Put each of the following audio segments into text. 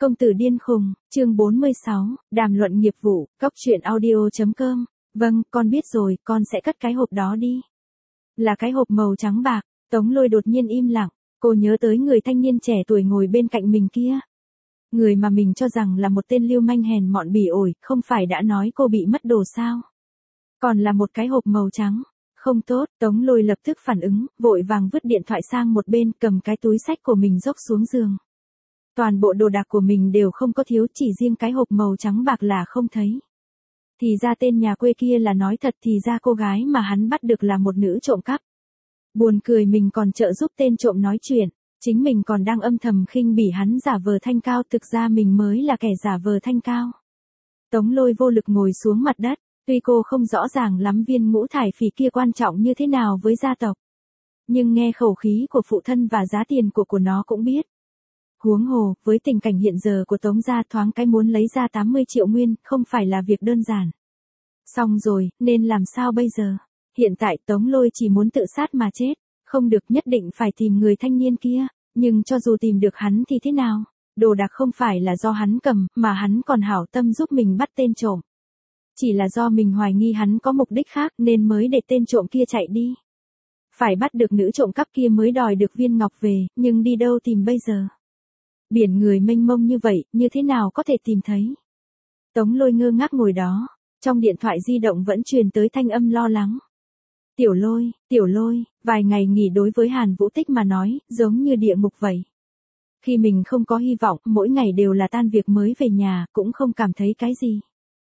Công tử điên khùng, chương 46, đàm luận nghiệp vụ, cóc truyện audio.com. Vâng, con biết rồi, con sẽ cất cái hộp đó đi. Là cái hộp màu trắng bạc. Tống Lôi đột nhiên im lặng, cô nhớ tới người thanh niên trẻ tuổi ngồi bên cạnh mình kia. Người mà mình cho rằng là một tên lưu manh hèn mọn bỉ ổi, không phải đã nói cô bị mất đồ sao? Còn là một cái hộp màu trắng. Không tốt, Tống Lôi lập tức phản ứng, vội vàng vứt điện thoại sang một bên, cầm cái túi xách của mình dốc xuống giường. Toàn bộ đồ đạc của mình đều không có thiếu, chỉ riêng cái hộp màu trắng bạc là không thấy. Thì ra tên nhà quê kia là nói thật, thì ra cô gái mà hắn bắt được là một nữ trộm cắp. Buồn cười, mình còn trợ giúp tên trộm nói chuyện, chính mình còn đang âm thầm khinh bỉ hắn giả vờ thanh cao, thực ra mình mới là kẻ giả vờ thanh cao. Tống Lôi vô lực ngồi xuống mặt đất, tuy cô không rõ ràng lắm viên ngũ thải phỉ kia quan trọng như thế nào với gia tộc. Nhưng nghe khẩu khí của phụ thân và giá tiền của nó cũng biết. Huống hồ, với tình cảnh hiện giờ của Tống gia, thoáng cái muốn lấy ra 80 triệu nguyên, không phải là việc đơn giản. Xong rồi, nên làm sao bây giờ? Hiện tại Tống Lôi chỉ muốn tự sát mà chết, không được, nhất định phải tìm người thanh niên kia, nhưng cho dù tìm được hắn thì thế nào? Đồ đạc không phải là do hắn cầm, mà hắn còn hảo tâm giúp mình bắt tên trộm. Chỉ là do mình hoài nghi hắn có mục đích khác nên mới để tên trộm kia chạy đi. Phải bắt được nữ trộm cắp kia mới đòi được viên ngọc về, nhưng đi đâu tìm bây giờ? Biển người mênh mông như vậy, như thế nào có thể tìm thấy? Tống Lôi ngơ ngác ngồi đó, trong điện thoại di động vẫn truyền tới thanh âm lo lắng. Tiểu Lôi, vài ngày nghỉ đối với Hàn Vũ Tích mà nói, giống như địa ngục vậy. Khi mình không có hy vọng, mỗi ngày đều là tan việc mới về nhà, cũng không cảm thấy cái gì.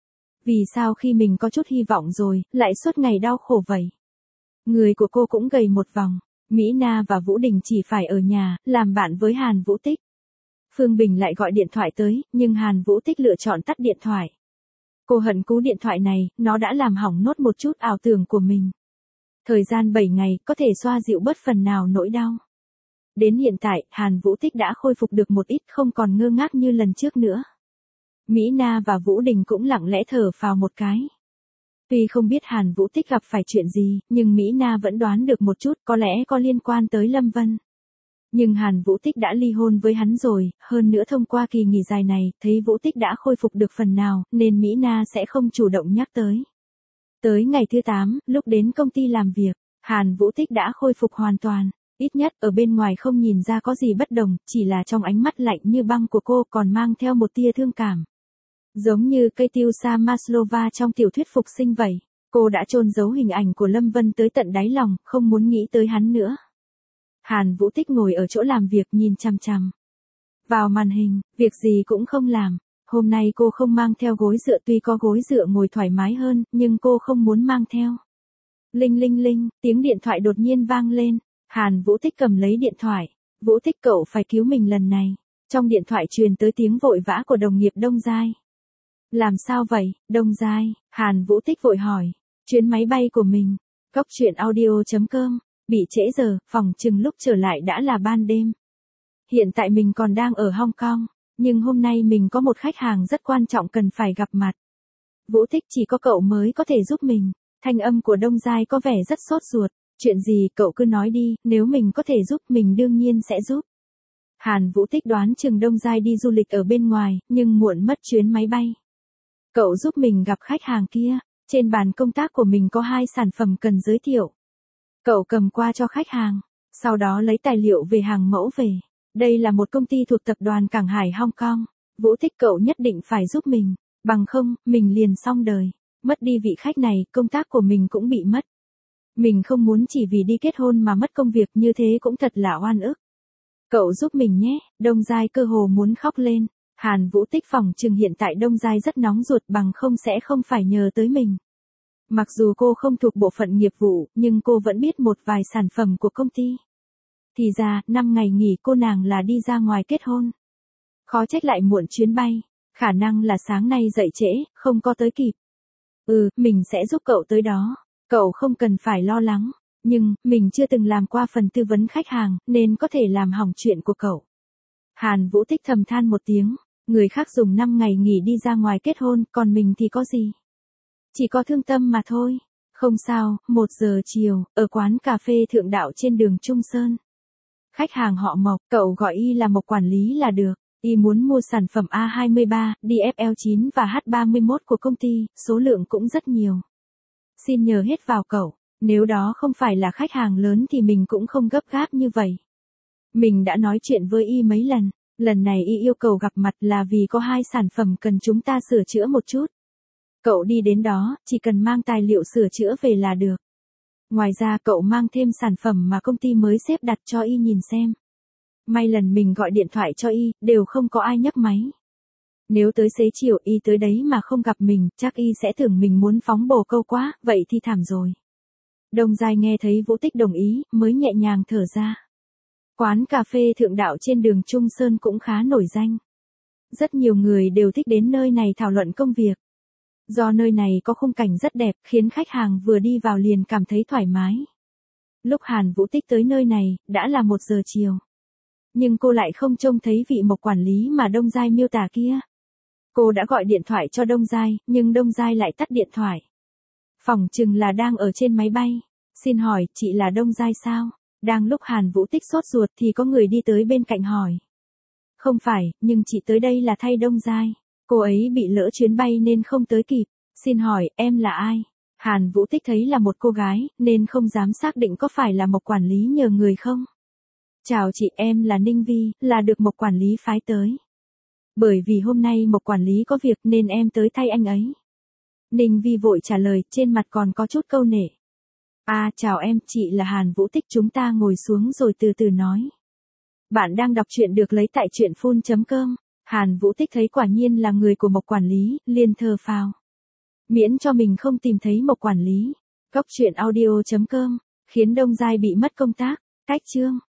Vì sao khi mình có chút hy vọng rồi, lại suốt ngày đau khổ vậy? Người của cô cũng gầy một vòng, Mỹ Na và Vũ Đình chỉ phải ở nhà, làm bạn với Hàn Vũ Tích. Phương Bình lại gọi điện thoại tới, nhưng Hàn Vũ Tích lựa chọn tắt điện thoại. Cô hận cú điện thoại này, nó đã làm hỏng nốt một chút ảo tưởng của mình. Thời gian 7 ngày, có thể xoa dịu bớt phần nào nỗi đau. Đến hiện tại, Hàn Vũ Tích đã khôi phục được một ít, không còn ngơ ngác như lần trước nữa. Mỹ Na và Vũ Đình cũng lặng lẽ thở phào một cái. Tuy không biết Hàn Vũ Tích gặp phải chuyện gì, nhưng Mỹ Na vẫn đoán được một chút, có lẽ có liên quan tới Lâm Vân. Nhưng Hàn Vũ Tích đã ly hôn với hắn rồi, hơn nữa thông qua kỳ nghỉ dài này, thấy Vũ Tích đã khôi phục được phần nào, nên Mỹ Na sẽ không chủ động nhắc tới. Tới ngày thứ 8, lúc đến công ty làm việc, Hàn Vũ Tích đã khôi phục hoàn toàn. Ít nhất ở bên ngoài không nhìn ra có gì bất đồng, chỉ là trong ánh mắt lạnh như băng của cô còn mang theo một tia thương cảm. Giống như cây tiêu sa Maslova trong tiểu thuyết Phục Sinh vậy, cô đã chôn giấu hình ảnh của Lâm Vân tới tận đáy lòng, không muốn nghĩ tới hắn nữa. Hàn Vũ Tích ngồi ở chỗ làm việc nhìn chằm chằm vào màn hình, việc gì cũng không làm. Hôm nay cô không mang theo gối dựa, tuy có gối dựa ngồi thoải mái hơn, nhưng cô không muốn mang theo. Linh linh linh, tiếng điện thoại đột nhiên vang lên. Hàn Vũ Tích cầm lấy điện thoại. Vũ Tích, cậu phải cứu mình lần này. Trong điện thoại truyền tới tiếng vội vã của đồng nghiệp Đông Giai. Làm sao vậy, Đông Giai? Hàn Vũ Tích vội hỏi. Chuyến máy bay của mình. Cóc truyện audio.com. Bị trễ giờ, phòng chừng lúc trở lại đã là ban đêm. Hiện tại mình còn đang ở Hong Kong, nhưng hôm nay mình có một khách hàng rất quan trọng cần phải gặp mặt. Vũ Tích, chỉ có cậu mới có thể giúp mình. Thanh âm của Đông Giai có vẻ rất sốt ruột. Chuyện gì cậu cứ nói đi, nếu mình có thể giúp mình đương nhiên sẽ giúp. Hàn Vũ Tích đoán chừng Đông Giai đi du lịch ở bên ngoài, nhưng muộn mất chuyến máy bay. Cậu giúp mình gặp khách hàng kia, trên bàn công tác của mình có 2 sản phẩm cần giới thiệu. Cậu cầm qua cho khách hàng, sau đó lấy tài liệu về hàng mẫu về. Đây là một công ty thuộc tập đoàn Cảng Hải Hong Kong. Vũ Tích, cậu nhất định phải giúp mình, bằng không, mình liền xong đời. Mất đi vị khách này, công tác của mình cũng bị mất. Mình không muốn chỉ vì đi kết hôn mà mất công việc, như thế cũng thật là oan ức. Cậu giúp mình nhé. Đông Giai cơ hồ muốn khóc lên. Hàn Vũ Tích phỏng chừng hiện tại Đông Giai rất nóng ruột, bằng không sẽ không phải nhờ tới mình. Mặc dù cô không thuộc bộ phận nghiệp vụ, nhưng cô vẫn biết một vài sản phẩm của công ty. Thì ra, 5 ngày nghỉ cô nàng là đi ra ngoài kết hôn. Khó trách lại muộn chuyến bay. Khả năng là sáng nay dậy trễ, không có tới kịp. Mình sẽ giúp cậu tới đó. Cậu không cần phải lo lắng. Nhưng, mình chưa từng làm qua phần tư vấn khách hàng, nên có thể làm hỏng chuyện của cậu. Hàn Vũ Tích thầm than một tiếng. Người khác dùng 5 ngày nghỉ đi ra ngoài kết hôn, còn mình thì có gì? Chỉ có thương tâm mà thôi. Không sao, 1 giờ chiều, ở quán cà phê Thượng Đạo trên đường Trung Sơn. Khách hàng họ Mộc, cậu gọi y là Mộc quản lý là được. Y muốn mua sản phẩm A23, DFL9 và H31 của công ty, số lượng cũng rất nhiều. Xin nhờ hết vào cậu, nếu đó không phải là khách hàng lớn thì mình cũng không gấp gáp như vậy. Mình đã nói chuyện với Y mấy lần này Y yêu cầu gặp mặt là vì có 2 sản phẩm cần chúng ta sửa chữa một chút. Cậu đi đến đó, chỉ cần mang tài liệu sửa chữa về là được. Ngoài ra cậu mang thêm sản phẩm mà công ty mới xếp đặt cho Y nhìn xem. May lần mình gọi điện thoại cho Y, đều không có ai nhấc máy. Nếu tới xế chiều Y tới đấy mà không gặp mình, chắc Y sẽ tưởng mình muốn phóng bồ câu quá, vậy thì thảm rồi. Đông Giai nghe thấy Vũ Tích đồng ý, mới nhẹ nhàng thở ra. Quán cà phê Thượng Đạo trên đường Trung Sơn cũng khá nổi danh. Rất nhiều người đều thích đến nơi này thảo luận công việc. Do nơi này có khung cảnh rất đẹp, khiến khách hàng vừa đi vào liền cảm thấy thoải mái. Lúc Hàn Vũ Tích tới nơi này, đã là 1 giờ chiều. Nhưng cô lại không trông thấy vị Mộc quản lý mà Đông Giai miêu tả kia. Cô đã gọi điện thoại cho Đông Giai, nhưng Đông Giai lại tắt điện thoại. Phỏng chừng là đang ở trên máy bay. Xin hỏi, chị là Đông Giai sao? Đang lúc Hàn Vũ Tích sốt ruột thì có người đi tới bên cạnh hỏi. Không phải, nhưng chị tới đây là thay Đông Giai. Cô ấy bị lỡ chuyến bay nên không tới kịp. Xin hỏi, em là ai? Hàn Vũ Tích thấy là một cô gái, nên không dám xác định có phải là Mộc quản lý nhờ người không. Chào chị, em là Ninh Vi, là được Mộc quản lý phái tới. Bởi vì hôm nay Mộc quản lý có việc nên em tới thay anh ấy. Ninh Vi vội trả lời, trên mặt còn có chút câu nể. Chào em, chị là Hàn Vũ Tích, chúng ta ngồi xuống rồi từ từ nói. Bạn đang đọc truyện được lấy tại truyện.com. Hàn Vũ Tích thấy quả nhiên là người của Mộc quản lý, liền thờ phào. Miễn cho mình không tìm thấy Mộc quản lý. Cốc truyện audio.com, khiến Đông Giai bị mất công tác. Cách chương.